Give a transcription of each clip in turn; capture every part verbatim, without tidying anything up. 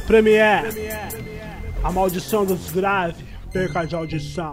Premier, a maldição dos graves, perca de audição.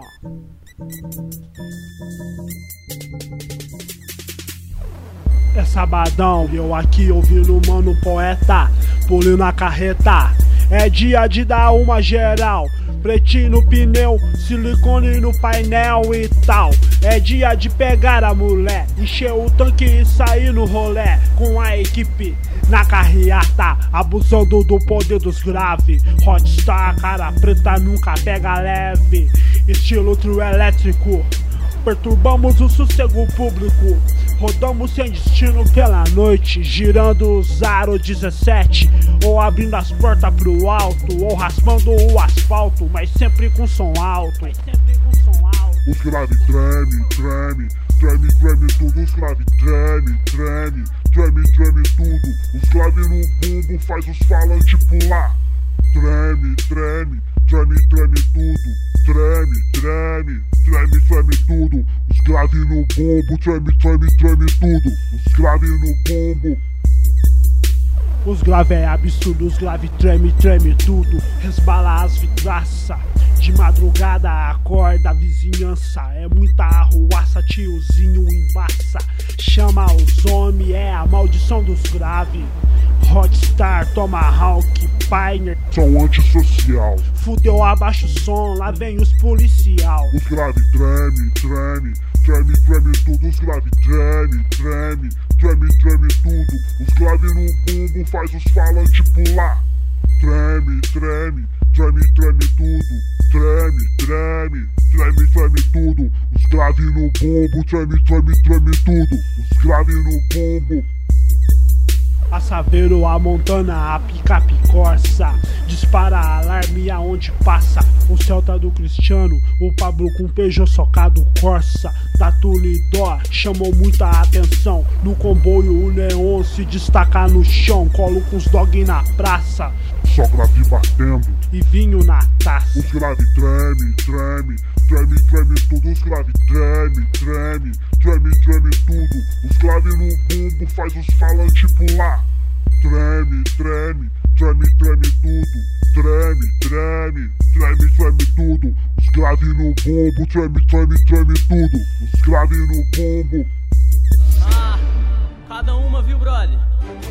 É sabadão, eu aqui ouvindo o mano poeta, pulinho na carreta. É dia de dar uma geral, pretinho no pneu, silicone no painel e tal. É dia de pegar a mulher, encher o tanque e sair no rolê com a equipe na carreata, abusando do poder dos graves. Hotstar, cara preta nunca pega leve, estilo trio elétrico. Perturbamos o sossego público, rodamos sem destino pela noite, girando os aro dezessete, ou abrindo as portas pro alto, ou raspando o asfalto, mas sempre com som alto. Mas sempre com som alto. Os grave treme, treme, treme, treme tudo, os grave treme, treme, treme, treme tudo. Os grave no bumbo faz os falantes pular. Treme, treme, treme, treme tudo. Treme, treme, treme, treme tudo. Os grave no bombo, treme, treme, treme tudo. Os grave no bombo. Os grave é absurdo, os grave treme, treme tudo. Resbala as vidraça, de madrugada acorda a vizinhança. É muita arruaça, tiozinho embaça. Chama os homens, é a maldição dos grave. Hotstar, Tomahawk, Pioneer, são antissocial. Fudeu, abaixa o som, lá vem os policial. Os grave treme, treme, treme, treme tudo. Os grave treme, treme, treme, treme tudo. Os grave no bumbo faz os falantes pular. Treme, treme, treme, treme tudo. Treme, treme, treme, treme tudo. Os grave no bombo, treme, treme, treme tudo. Os grave no bombo. A Saveiro, a Montana, a picape Corsa, dispara alarme aonde passa. O Celta do Cristiano, o Pablo com Peugeot socado Corsa. Da Tulidó chamou muita atenção. No comboio o Neon se destaca no chão. Colo com os dog na praça, só grave batendo e vinho na taça. Os grave treme, treme, treme, treme tudo. Os grave treme, treme, treme, treme tudo. Os grave no bumbo faz os falantes pular. Treme, treme, treme, treme tudo. Treme, treme, treme, treme tudo. Os grave no bombo, treme, treme, treme tudo. Os grave no bombo. Ah, cada uma, viu, brother?